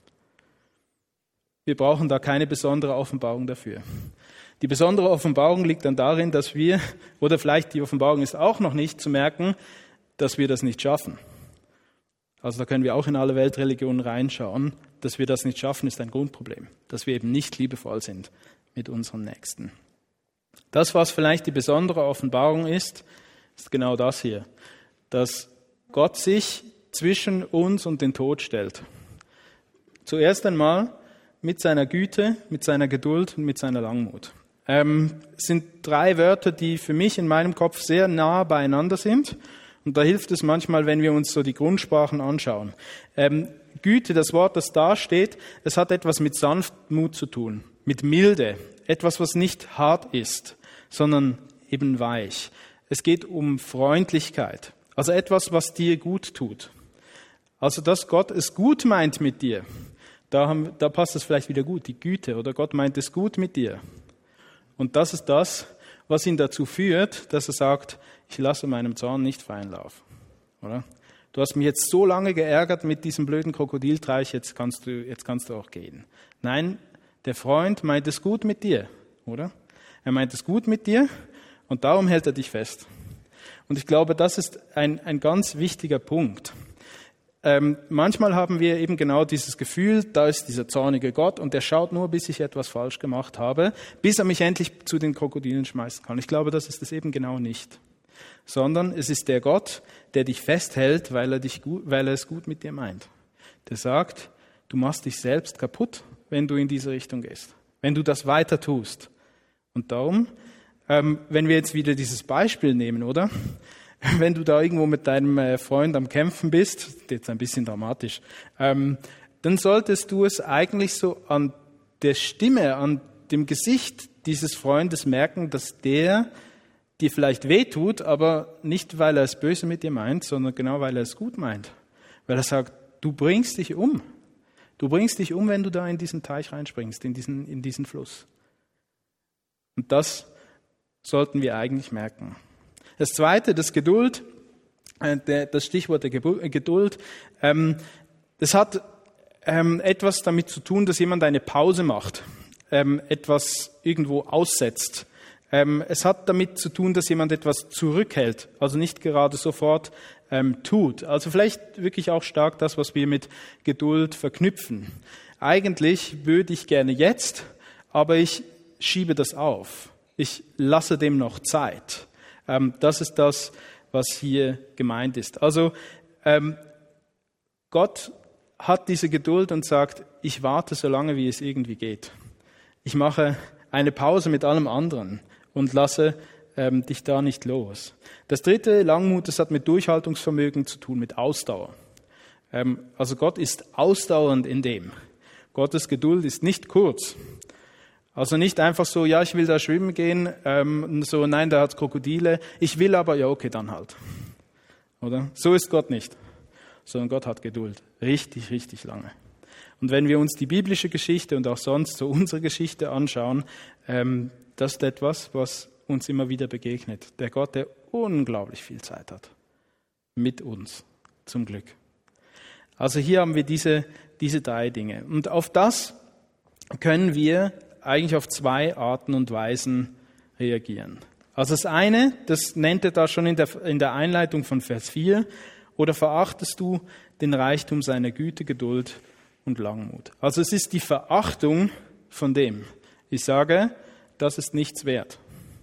Wir brauchen da keine besondere Offenbarung dafür. Die besondere Offenbarung liegt dann darin, dass wir, oder vielleicht die Offenbarung ist auch noch nicht, zu merken, dass wir das nicht schaffen. Also da können wir auch in alle Weltreligionen reinschauen. Dass wir das nicht schaffen, ist ein Grundproblem. Dass wir eben nicht liebevoll sind mit unseren Nächsten. Das, was vielleicht die besondere Offenbarung ist, ist genau das hier. Dass Gott sich zwischen uns und den Tod stellt. Zuerst einmal mit seiner Güte, mit seiner Geduld und mit seiner Langmut. Ähm, es sind drei Wörter, die für mich in meinem Kopf sehr nah beieinander sind. Und da hilft es manchmal, wenn wir uns so die Grundsprachen anschauen. Ähm, Güte, das Wort, das da steht, es hat etwas mit Sanftmut zu tun, mit Milde. Etwas, was nicht hart ist, sondern eben weich. Es geht um Freundlichkeit, also etwas, was dir gut tut. Also, dass Gott es gut meint mit dir. Da, haben, da passt es vielleicht wieder gut, die Güte, oder Gott meint es gut mit dir. Und das ist das, was ihn dazu führt, dass er sagt, ich lasse meinem Zorn nicht freien Lauf. Oder? Du hast mich jetzt so lange geärgert mit diesem blöden Krokodilteich, jetzt kannst du, jetzt kannst du auch gehen. Nein, der Freund meint es gut mit dir, oder? Er meint es gut mit dir und darum hält er dich fest. Und ich glaube, das ist ein, ein ganz wichtiger Punkt. Ähm, manchmal haben wir eben genau dieses Gefühl, da ist dieser zornige Gott und der schaut nur, bis ich etwas falsch gemacht habe, bis er mich endlich zu den Krokodilen schmeißen kann. Ich glaube, das ist es eben genau nicht. Sondern es ist der Gott, der dich festhält, weil er, dich gut, weil er es gut mit dir meint. Der sagt, du machst dich selbst kaputt, wenn du in diese Richtung gehst, wenn du das weiter tust. Und darum, ähm, wenn wir jetzt wieder dieses Beispiel nehmen, oder? Wenn du da irgendwo mit deinem Freund am Kämpfen bist, jetzt ein bisschen dramatisch, ähm, dann solltest du es eigentlich so an der Stimme, an dem Gesicht dieses Freundes merken, dass der dir vielleicht wehtut, aber nicht, weil er es böse mit dir meint, sondern genau, weil er es gut meint. Weil er sagt, du bringst dich um. Du bringst dich um, wenn du da in diesen Teich reinspringst, in diesen, in diesen Fluss. Und das sollten wir eigentlich merken. Das Zweite, das Geduld, äh, der, das Stichwort der Geduld, ähm, das hat ähm, etwas damit zu tun, dass jemand eine Pause macht, ähm, etwas irgendwo aussetzt. Ähm, es hat damit zu tun, dass jemand etwas zurückhält, also nicht gerade sofort ähm, tut. Also vielleicht wirklich auch stark das, was wir mit Geduld verknüpfen. Eigentlich würde ich gerne jetzt, aber ich schiebe das auf. Ich lasse dem noch Zeit. Ähm, das ist das, was hier gemeint ist. Also ähm, Gott hat diese Geduld und sagt, ich warte so lange, wie es irgendwie geht. Ich mache eine Pause mit allem anderen und lasse ähm, dich da nicht los. Das dritte, Langmut, das hat mit Durchhaltungsvermögen zu tun, mit Ausdauer. Ähm, also Gott ist ausdauernd in dem. Gottes Geduld ist nicht kurz. Also nicht einfach so, ja, ich will da schwimmen gehen, ähm, so, nein, da hat's Krokodile, ich will aber, ja, okay, dann halt. Oder? So ist Gott nicht. Sondern Gott hat Geduld. Richtig, richtig lange. Und wenn wir uns die biblische Geschichte und auch sonst so unsere Geschichte anschauen, ähm, das ist etwas, was uns immer wieder begegnet. Der Gott, der unglaublich viel Zeit hat. Mit uns, zum Glück. Also hier haben wir diese, diese drei Dinge. Und auf das können wir eigentlich auf zwei Arten und Weisen reagieren. Also das eine, das nennt er da schon in der, in der Einleitung von Vers vier, oder verachtest du den Reichtum seiner Güte, Geduld und Langmut. Also es ist die Verachtung von dem. Ich sage, das ist nichts wert.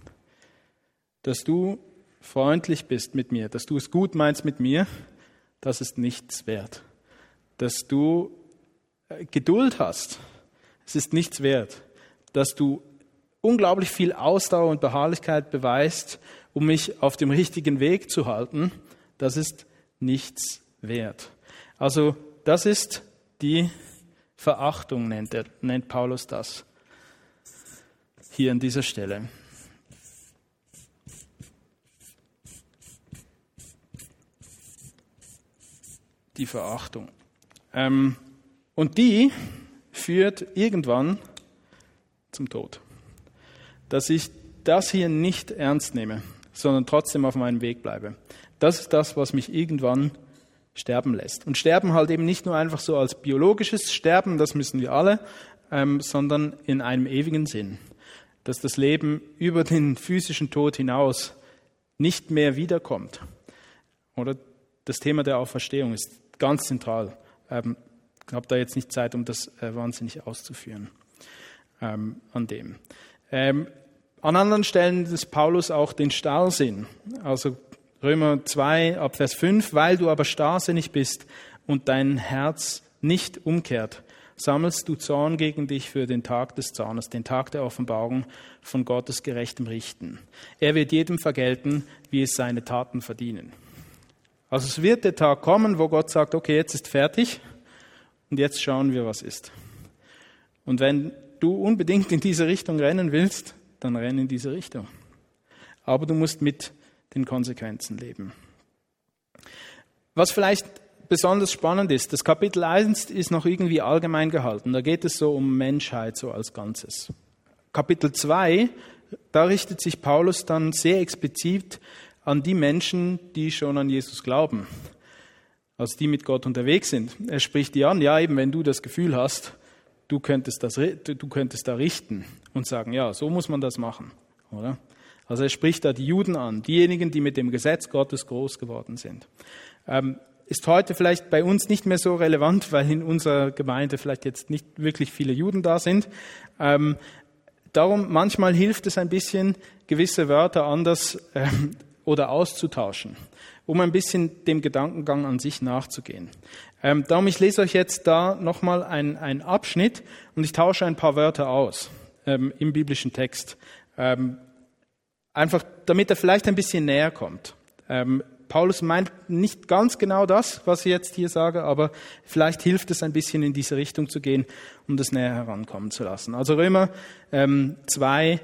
Dass du freundlich bist mit mir, dass du es gut meinst mit mir, das ist nichts wert. Dass du Geduld hast, es ist nichts wert. Dass du unglaublich viel Ausdauer und Beharrlichkeit beweist, um mich auf dem richtigen Weg zu halten, das ist nichts wert. Also das ist die Verachtung, nennt, er, nennt Paulus das hier an dieser Stelle. Die Verachtung. Ähm, und die führt irgendwann zum Tod. Dass ich das hier nicht ernst nehme, sondern trotzdem auf meinem Weg bleibe. Das ist das, was mich irgendwann sterben lässt. Und sterben halt eben nicht nur einfach so als biologisches Sterben, das müssen wir alle, ähm, sondern in einem ewigen Sinn. Dass das Leben über den physischen Tod hinaus nicht mehr wiederkommt. Oder das Thema der Auferstehung ist ganz zentral. Ähm, ich habe da jetzt nicht Zeit, um das äh, wahnsinnig auszuführen. Ähm, an dem. Ähm, an anderen Stellen des Paulus auch den Starrsinn. Also Römer zwei, ab Vers fünf, weil du aber starrsinnig bist und dein Herz nicht umkehrt, sammelst du Zorn gegen dich für den Tag des Zornes, den Tag der Offenbarung von Gottes gerechtem Richten. Er wird jedem vergelten, wie es seine Taten verdienen. Also es wird der Tag kommen, wo Gott sagt, okay, jetzt ist fertig und jetzt schauen wir, was ist. Und wenn du unbedingt in diese Richtung rennen willst, dann renn in diese Richtung. Aber du musst mit den Konsequenzen leben. Was vielleicht besonders spannend ist, das Kapitel eins ist noch irgendwie allgemein gehalten. Da geht es so um Menschheit so als Ganzes. Kapitel zwei, da richtet sich Paulus dann sehr explizit an die Menschen, die schon an Jesus glauben. Also die mit Gott unterwegs sind. Er spricht die an, ja eben, wenn du das Gefühl hast, du könntest, das, du könntest da richten und sagen, ja, so muss man das machen, oder? Also er spricht da die Juden an, diejenigen, die mit dem Gesetz Gottes groß geworden sind. Ähm, ist heute vielleicht bei uns nicht mehr so relevant, weil in unserer Gemeinde vielleicht jetzt nicht wirklich viele Juden da sind. Ähm, darum, manchmal hilft es ein bisschen, gewisse Wörter anders ähm, oder auszutauschen, um ein bisschen dem Gedankengang an sich nachzugehen. Ähm, darum, ich lese euch jetzt da nochmal einen, einen Abschnitt und ich tausche ein paar Wörter aus ähm, im biblischen Text. Ähm, Einfach, damit er vielleicht ein bisschen näher kommt. Ähm, Paulus meint nicht ganz genau das, was ich jetzt hier sage, aber vielleicht hilft es ein bisschen in diese Richtung zu gehen, um das näher herankommen zu lassen. Also Römer ähm, zwei,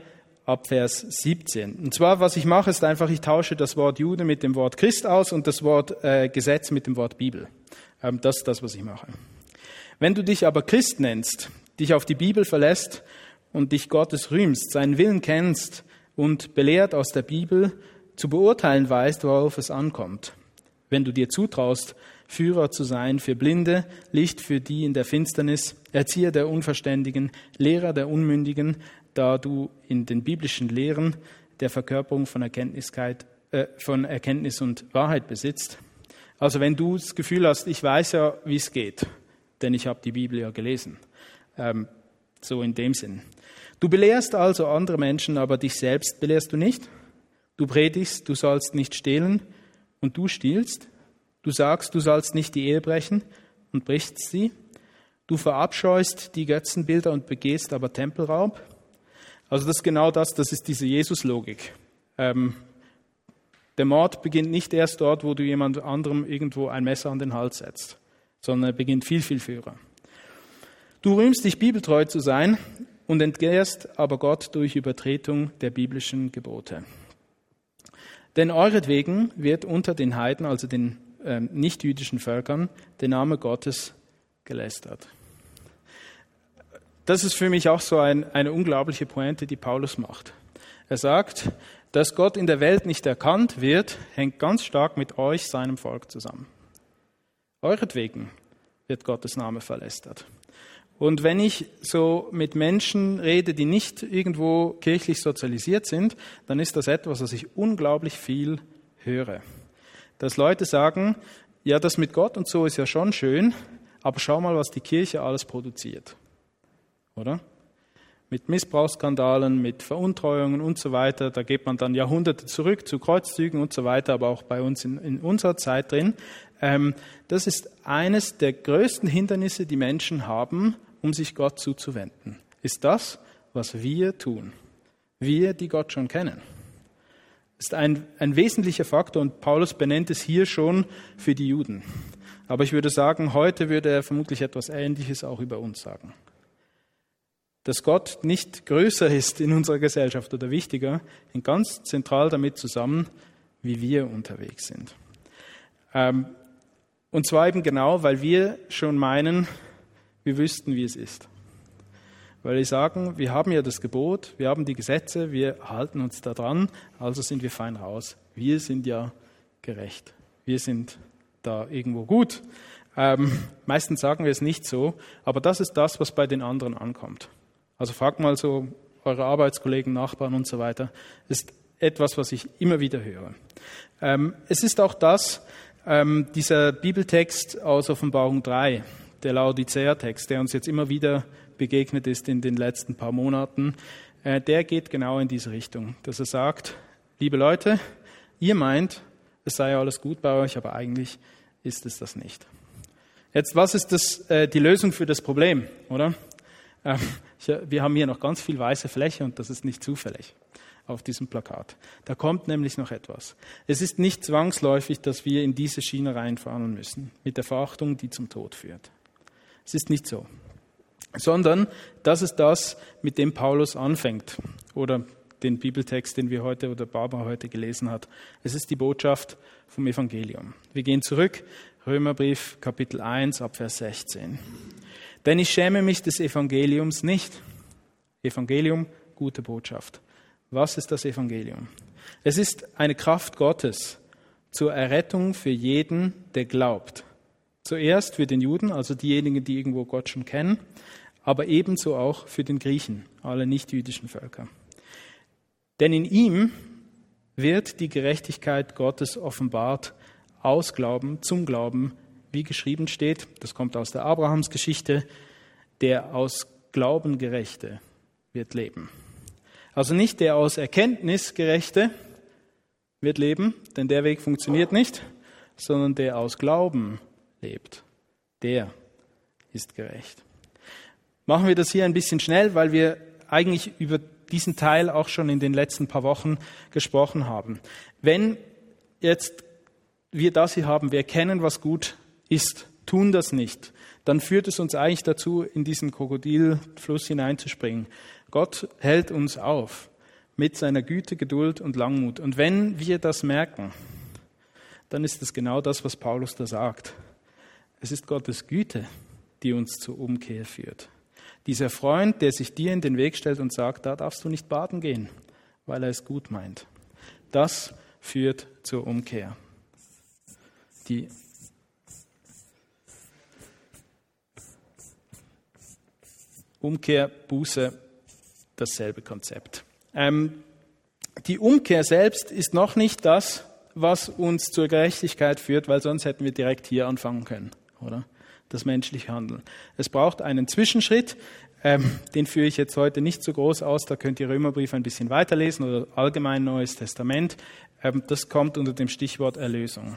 ab Vers siebzehn. Und zwar, was ich mache, ist einfach, ich tausche das Wort Jude mit dem Wort Christ aus und das Wort äh, Gesetz mit dem Wort Bibel. Ähm, das ist das, was ich mache. Wenn du dich aber Christ nennst, dich auf die Bibel verlässt und dich Gottes rühmst, seinen Willen kennst und belehrt aus der Bibel zu beurteilen weißt, worauf es ankommt, wenn du dir zutraust, Führer zu sein für Blinde, Licht für die in der Finsternis, Erzieher der Unverständigen, Lehrer der Unmündigen, da du in den biblischen Lehren der Verkörperung von, Erkenntniskeit, äh, von Erkenntnis und Wahrheit besitzt. Also wenn du das Gefühl hast, ich weiß ja, wie es geht, denn ich habe die Bibel ja gelesen. Ähm, so in dem Sinn. Du belehrst also andere Menschen, aber dich selbst belehrst du nicht. Du predigst, du sollst nicht stehlen und du stiehlst. Du sagst, du sollst nicht die Ehe brechen und brichst sie. Du verabscheust die Götzenbilder und begehst aber Tempelraub. Also das ist genau das, das ist diese Jesus-Logik. Ähm, der Mord beginnt nicht erst dort, wo du jemand anderem irgendwo ein Messer an den Hals setzt, sondern er beginnt viel, viel früher. Du rühmst dich, bibeltreu zu sein und entgehrst aber Gott durch Übertretung der biblischen Gebote. Denn euretwegen wird unter den Heiden, also den äh, nicht-jüdischen Völkern, der Name Gottes gelästert. Das ist für mich auch so ein, eine unglaubliche Pointe, die Paulus macht. Er sagt, dass Gott in der Welt nicht erkannt wird, hängt ganz stark mit euch, seinem Volk, zusammen. Euretwegen wird Gottes Name verlästert. Und wenn ich so mit Menschen rede, die nicht irgendwo kirchlich sozialisiert sind, dann ist das etwas, was ich unglaublich viel höre. Dass Leute sagen, ja, das mit Gott und so ist ja schon schön, aber schau mal, was die Kirche alles produziert. Oder? Mit Missbrauchsskandalen, mit Veruntreuungen und so weiter, da geht man dann Jahrhunderte zurück zu Kreuzzügen und so weiter, aber auch bei uns in, in unserer Zeit drin. Ähm, das ist eines der größten Hindernisse, die Menschen haben, um sich Gott zuzuwenden, ist das, was wir tun. Wir, die Gott schon kennen. Das ist ein, ein wesentlicher Faktor und Paulus benennt es hier schon für die Juden. Aber ich würde sagen, heute würde er vermutlich etwas Ähnliches auch über uns sagen. Dass Gott nicht größer ist in unserer Gesellschaft oder wichtiger, hängt ganz zentral damit zusammen, wie wir unterwegs sind. Ähm, und zwar eben genau, weil wir schon meinen, wir wüssten, wie es ist. Weil wir sagen, wir haben ja das Gebot, wir haben die Gesetze, wir halten uns da dran, also sind wir fein raus. Wir sind ja gerecht. Wir sind da irgendwo gut. Ähm, meistens sagen wir es nicht so, aber das ist das, was bei den anderen ankommt. Also fragt mal so eure Arbeitskollegen, Nachbarn und so weiter. Das ist etwas, was ich immer wieder höre. Ähm, es ist auch das, ähm, dieser Bibeltext aus Offenbarung drei, der Laodicea-Text, der uns jetzt immer wieder begegnet ist in den letzten paar Monaten, äh, der geht genau in diese Richtung, dass er sagt, liebe Leute, ihr meint, es sei alles gut bei euch, aber eigentlich ist es das nicht. Jetzt, was ist das, äh, die Lösung für das Problem, oder? Ähm, ich, wir haben hier noch ganz viel weiße Fläche und das ist nicht zufällig auf diesem Plakat. Da kommt nämlich noch etwas. Es ist nicht zwangsläufig, dass wir in diese Schiene reinfahren müssen, mit der Verachtung, die zum Tod führt. Es ist nicht so. Sondern das ist das, mit dem Paulus anfängt. Oder den Bibeltext, den wir heute oder Barbara heute gelesen hat. Es ist die Botschaft vom Evangelium. Wir gehen zurück, Römerbrief, Kapitel eins, ab Vers sechzehn. Denn ich schäme mich des Evangeliums nicht. Evangelium, gute Botschaft. Was ist das Evangelium? Es ist eine Kraft Gottes zur Errettung für jeden, der glaubt. Zuerst für den Juden, also diejenigen, die irgendwo Gott schon kennen, aber ebenso auch für den Griechen, alle nicht-jüdischen Völker. Denn in ihm wird die Gerechtigkeit Gottes offenbart aus Glauben zum Glauben, wie geschrieben steht, das kommt aus der Abrahamsgeschichte, der aus Glauben Gerechte wird leben. Also nicht der aus Erkenntnis Gerechte wird leben, denn der Weg funktioniert nicht, sondern der aus Glauben lebt, der ist gerecht. Machen wir das hier ein bisschen schnell, weil wir eigentlich über diesen Teil auch schon in den letzten paar Wochen gesprochen haben. Wenn jetzt wir das hier haben, wir erkennen, was gut ist, tun das nicht, dann führt es uns eigentlich dazu, in diesen Krokodilfluss hineinzuspringen. Gott hält uns auf mit seiner Güte, Geduld und Langmut. Und wenn wir das merken, dann ist es genau das, was Paulus da sagt. Es ist Gottes Güte, die uns zur Umkehr führt. Dieser Freund, der sich dir in den Weg stellt und sagt, da darfst du nicht baden gehen, weil er es gut meint. Das führt zur Umkehr. Die Umkehr, Buße, dasselbe Konzept. Ähm, die Umkehr selbst ist noch nicht das, was uns zur Gerechtigkeit führt, weil sonst hätten wir direkt hier anfangen können, oder? Das menschliche Handeln. Es braucht einen Zwischenschritt, ähm, den führe ich jetzt heute nicht so groß aus, da könnt ihr Römerbrief ein bisschen weiterlesen oder allgemein Neues Testament. Ähm, das kommt unter dem Stichwort Erlösung.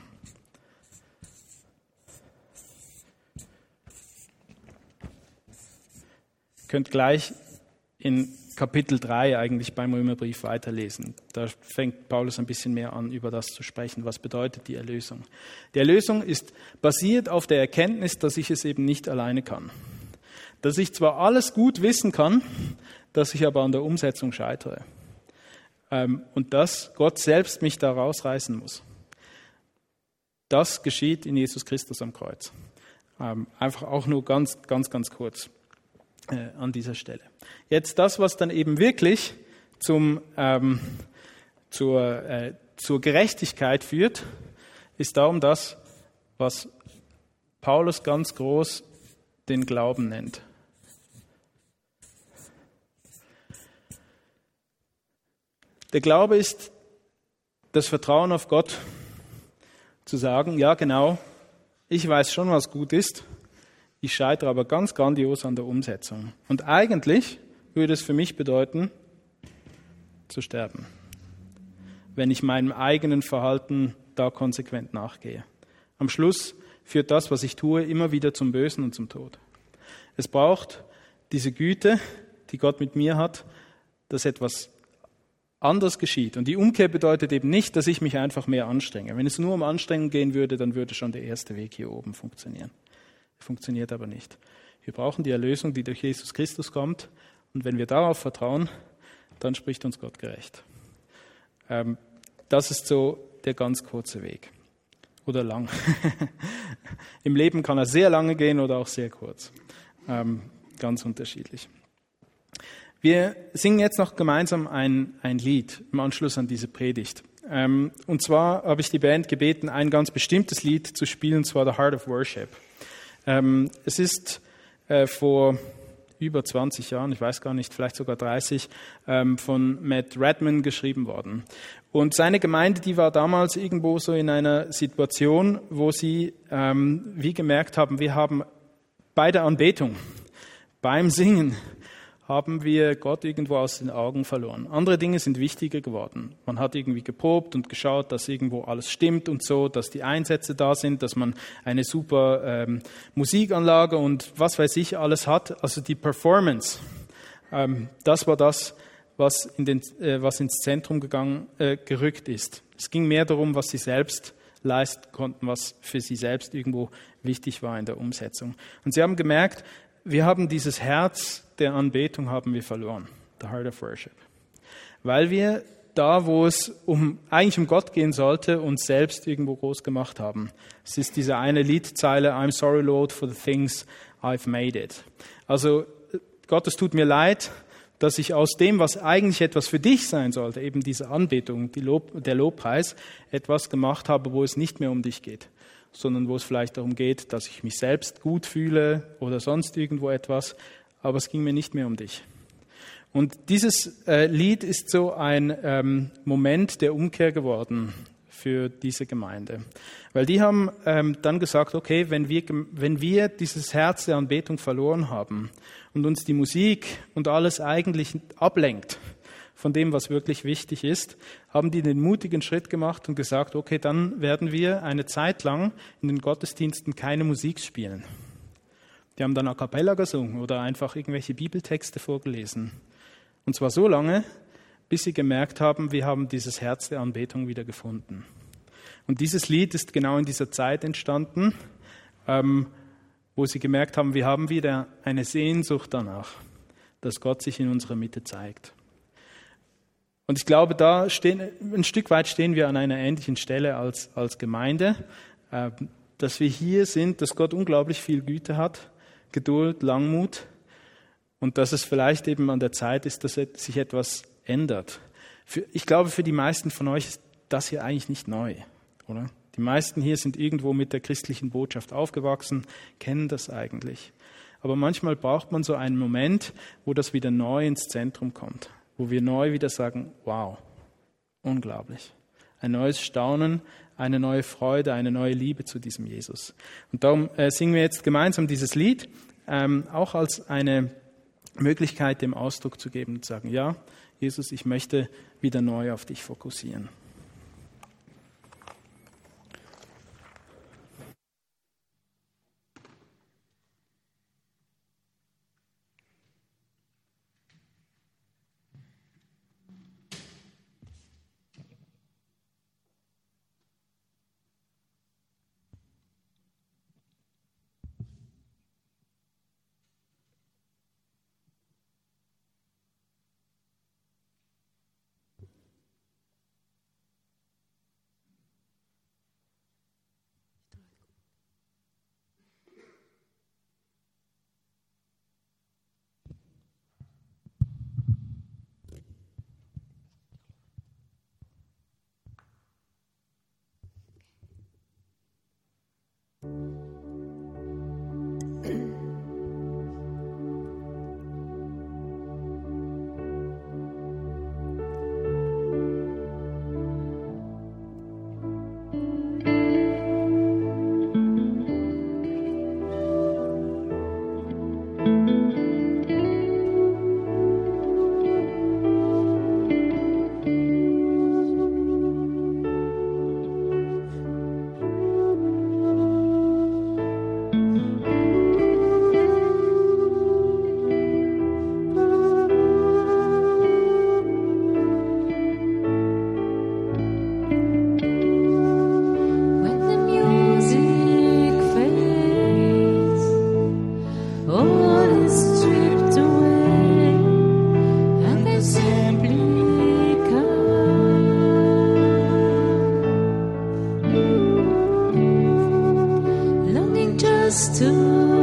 Ihr könnt gleich in Kapitel drei eigentlich beim Römerbrief weiterlesen. Da fängt Paulus ein bisschen mehr an, über das zu sprechen. Was bedeutet die Erlösung? Die Erlösung ist basiert auf der Erkenntnis, dass ich es eben nicht alleine kann. Dass ich zwar alles gut wissen kann, dass ich aber an der Umsetzung scheitere. Und dass Gott selbst mich da rausreißen muss. Das geschieht in Jesus Christus am Kreuz. Einfach auch nur ganz, ganz, ganz kurz. Äh, an dieser Stelle. Jetzt das, was dann eben wirklich zum, ähm, zur, äh, zur Gerechtigkeit führt, ist darum das, was Paulus ganz groß den Glauben nennt. Der Glaube ist das Vertrauen auf Gott, zu sagen, ja genau, ich weiß schon, was gut ist, ich scheitere aber ganz grandios an der Umsetzung. Und eigentlich würde es für mich bedeuten, zu sterben, wenn ich meinem eigenen Verhalten da konsequent nachgehe. Am Schluss führt das, was ich tue, immer wieder zum Bösen und zum Tod. Es braucht diese Güte, die Gott mit mir hat, dass etwas anders geschieht. Und die Umkehr bedeutet eben nicht, dass ich mich einfach mehr anstrenge. Wenn es nur um Anstrengung gehen würde, dann würde schon der erste Weg hier oben funktionieren. Funktioniert aber nicht. Wir brauchen die Erlösung, die durch Jesus Christus kommt. Und wenn wir darauf vertrauen, dann spricht uns Gott gerecht. Ähm, das ist so der ganz kurze Weg. Oder lang. Im Leben kann er sehr lange gehen oder auch sehr kurz. Ähm, ganz unterschiedlich. Wir singen jetzt noch gemeinsam ein, ein Lied im Anschluss an diese Predigt. Ähm, und zwar habe ich die Band gebeten, ein ganz bestimmtes Lied zu spielen, und zwar The Heart of Worship. Ähm, es ist äh, vor über zwanzig Jahren, ich weiß gar nicht, vielleicht sogar dreißig, ähm, von Matt Redman geschrieben worden. Und seine Gemeinde, die war damals irgendwo so in einer Situation, wo sie ähm, wie gemerkt haben, wir haben bei der Anbetung, beim Singen, haben wir Gott irgendwo aus den Augen verloren. Andere Dinge sind wichtiger geworden. Man hat irgendwie geprobt und geschaut, dass irgendwo alles stimmt und so, dass die Einsätze da sind, dass man eine super ähm, Musikanlage und was weiß ich alles hat. Also die Performance, ähm, das war das, was, in den, äh, was ins Zentrum gegangen, äh, gerückt ist. Es ging mehr darum, was sie selbst leisten konnten, was für sie selbst irgendwo wichtig war in der Umsetzung. Und sie haben gemerkt, wir haben dieses Herz der Anbetung haben wir verloren, the heart of worship. Weil wir da, wo es um, eigentlich um Gott gehen sollte, uns selbst irgendwo groß gemacht haben. Es ist diese eine Liedzeile, I'm sorry Lord for the things I've made it. Also Gott, es tut mir leid, dass ich aus dem, was eigentlich etwas für dich sein sollte, eben diese Anbetung, die Lob, der Lobpreis, etwas gemacht habe, wo es nicht mehr um dich geht, sondern wo es vielleicht darum geht, dass ich mich selbst gut fühle oder sonst irgendwo etwas, aber es ging mir nicht mehr um dich. Und dieses äh, Lied ist so ein ähm, Moment der Umkehr geworden für diese Gemeinde. Weil die haben ähm, dann gesagt, okay, wenn wir, wenn wir dieses Herz der Anbetung verloren haben und uns die Musik und alles eigentlich ablenkt von dem, was wirklich wichtig ist, haben die den mutigen Schritt gemacht und gesagt, okay, dann werden wir eine Zeit lang in den Gottesdiensten keine Musik spielen. Die haben dann a cappella gesungen oder einfach irgendwelche Bibeltexte vorgelesen. Und zwar so lange, bis sie gemerkt haben, wir haben dieses Herz der Anbetung wieder gefunden. Und dieses Lied ist genau in dieser Zeit entstanden, ähm, wo sie gemerkt haben, wir haben wieder eine Sehnsucht danach, dass Gott sich in unserer Mitte zeigt. Und ich glaube, da stehen, ein Stück weit stehen wir an einer ähnlichen Stelle als, als Gemeinde, äh, dass wir hier sind, dass Gott unglaublich viel Güte hat, Geduld, Langmut und dass es vielleicht eben an der Zeit ist, dass sich etwas ändert. Für, ich glaube, für die meisten von euch ist das hier eigentlich nicht neu, oder? Die meisten hier sind irgendwo mit der christlichen Botschaft aufgewachsen, kennen das eigentlich. Aber manchmal braucht man so einen Moment, wo das wieder neu ins Zentrum kommt, wo wir neu wieder sagen, wow, unglaublich. Ein neues Staunen, eine neue Freude, eine neue Liebe zu diesem Jesus. Und darum äh, singen wir jetzt gemeinsam dieses Lied, ähm, auch als eine Möglichkeit, dem Ausdruck zu geben und zu sagen, ja, Jesus, ich möchte wieder neu auf dich fokussieren. To